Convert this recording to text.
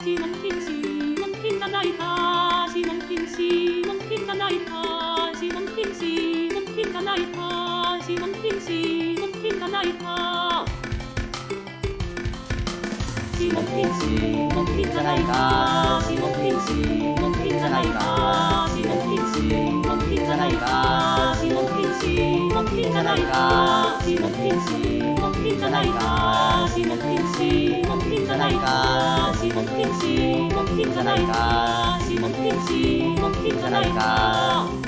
指紋禁止、指紋禁じゃないか。指紋禁止、指紋禁じゃないか。指紋禁止、指紋禁じゃないか。指紋禁止、指紋禁じゃないか。指紋禁止、指紋禁じゃないか。指紋禁止、指紋禁じゃないか。指紋禁止、指紋禁じゃないか。指紋禁止、指紋禁じゃないか。指紋禁止、指紋禁じゃないか。指紋禁止、指紋禁じゃないか。指紋禁止、指紋禁じゃないか。指紋禁止、指紋禁じゃないか。